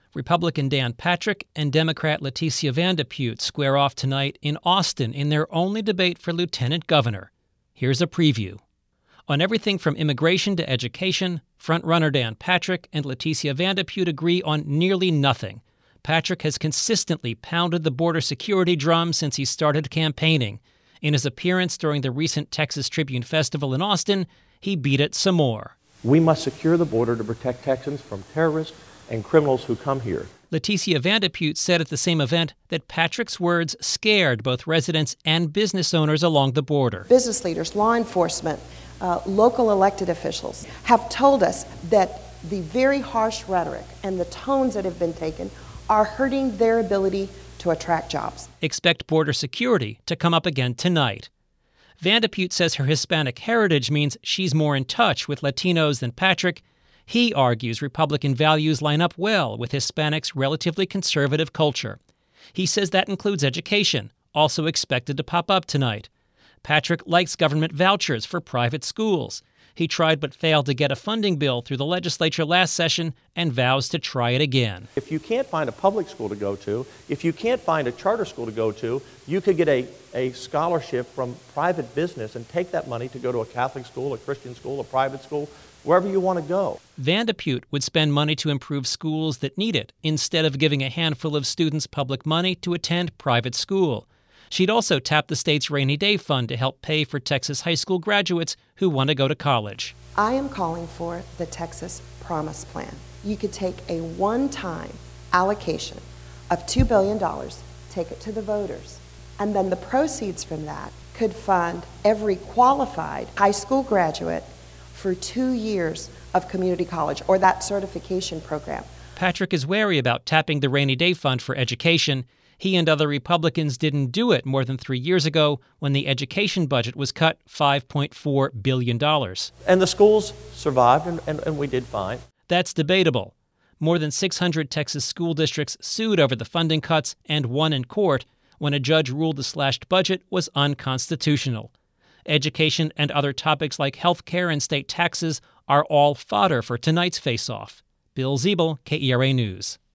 Republican Dan Patrick and Democrat Leticia Vandepute square off tonight in Austin in their only debate for lieutenant governor. Here's a preview. On everything from immigration to education, frontrunner Dan Patrick and Leticia Vandepute agree on nearly nothing. Patrick has consistently pounded the border security drum since he started campaigning. In his appearance during the recent Texas Tribune Festival in Austin, he beat it some more. We must secure the border to protect Texans from terrorists and criminals who come here. Leticia Vandepute said at the same event that Patrick's words scared both residents and business owners along the border. Business leaders, law enforcement, local elected officials have told us that the very harsh rhetoric and the tones that have been taken are hurting their ability to attract jobs. Expect border security to come up again tonight. Vandepute says her Hispanic heritage means she's more in touch with Latinos than Patrick. He argues Republican values line up well with Hispanics' relatively conservative culture. He says that includes education, also expected to pop up tonight. Patrick likes government vouchers for private schools. He tried but failed to get a funding bill through the legislature last session and vows to try it again. If you can't find a public school to go to, if you can't find a charter school to go to, you could get a scholarship from private business and take that money to go to a Catholic school, a Christian school, a private school, wherever you want to go. Vandepute would spend money to improve schools that need it instead of giving a handful of students public money to attend private school. She'd also tap the state's rainy day fund to help pay for Texas high school graduates who want to go to college. I am calling for the Texas Promise Plan. You could take a one-time allocation of $2 billion, take it to the voters, and then the proceeds from that could fund every qualified high school graduate for 2 years of community college or that certification program. Patrick is wary about tapping the rainy day fund for education. He and other Republicans didn't do it more than 3 years ago when the education budget was cut $5.4 billion. And the schools survived, and we did fine. That's debatable. More than 600 Texas school districts sued over the funding cuts and won in court when a judge ruled the slashed budget was unconstitutional. Education and other topics like health care and state taxes are all fodder for tonight's face-off. Bill Ziebel, KERA News.